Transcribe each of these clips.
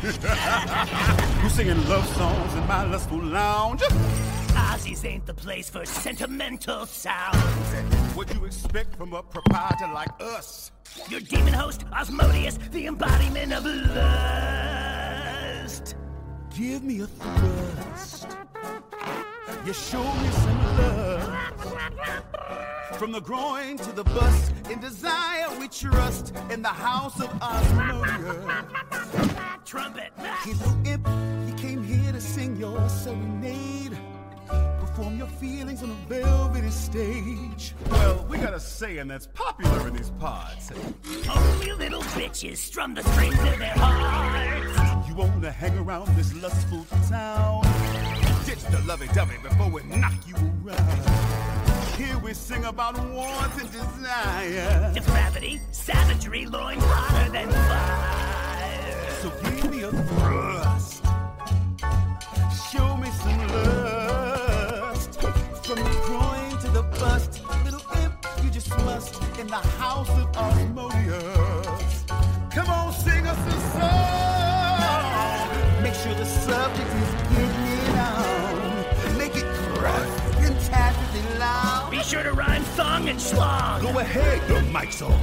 Who's singing love songs in my lustful lounge? Ozzy's ain't the place for sentimental sounds. What you expect from a proprietor like us? Your demon host, Osmodius, the embodiment of lust. Give me a thrust. You show me some love. From the groin to the bust, in desire we trust. In the house of Osmodius. Trumpet. His imp, he came here to sing your serenade. Perform your feelings on a velvety stage. Well, we got a saying that's popular in these pods. Only little bitches strum the strings of their hearts. You wanna hang around this lustful town? Ditch the lovey-dovey before we knock you around. Here we sing about wants and desire. Depravity, savagery, loins hotter than fire. So give me a thrust. Show me some lust. From the groin to the bust, little imp, you just must. In the house of Osmodius. Come on, sing us a song. Make sure the subject is getting it on. Make it gruff and tacitly loud. Be sure to rhyme thong and schlong. Go ahead, your mic's on.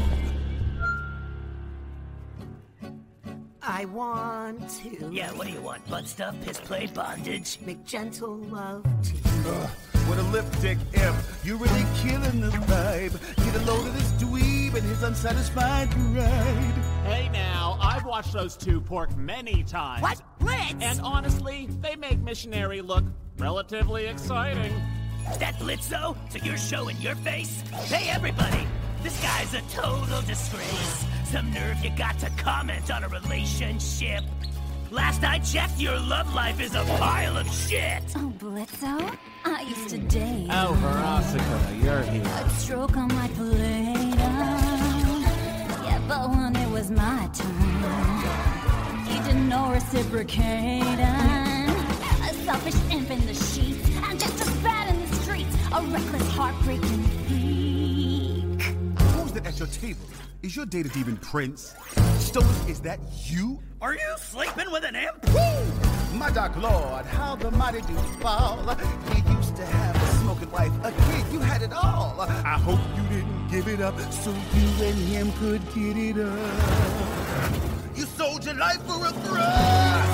I want to. Yeah, what do you want? Butt stuff, piss play, bondage? Make gentle love to you. What a lipstick imp. You really killing the vibe. Get a load of this dweeb and his unsatisfied pride. Hey now, I've watched those two pork many times. What? Blitz? And honestly, they make Missionary look relatively exciting. That Blitzo? So you're showing your face? Hey everybody, this guy's a total disgrace. Some nerve you got to comment on a relationship. Last I checked, your love life is a pile of shit. Oh, Blitzo? I used to date. Oh, Verosica, you're here. I'd stroke on my Play-Doh. Yeah, but when it was my turn, you didn't know reciprocating. A selfish imp in the sheets, and just as bad in the streets. A reckless, heartbreaking freak. Who's that at your table? Is your date a demon prince? Stoic, is that you? Are you sleeping with an imp? Woo! My dark lord, how the mighty do fall. He used to have a smoking wife, a kid, you had it all. I hope you didn't give it up so you and him could get it up. You sold your life for a thrust.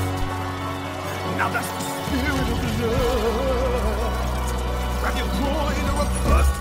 Now that's the spirit of love. Grab your groin or a bust.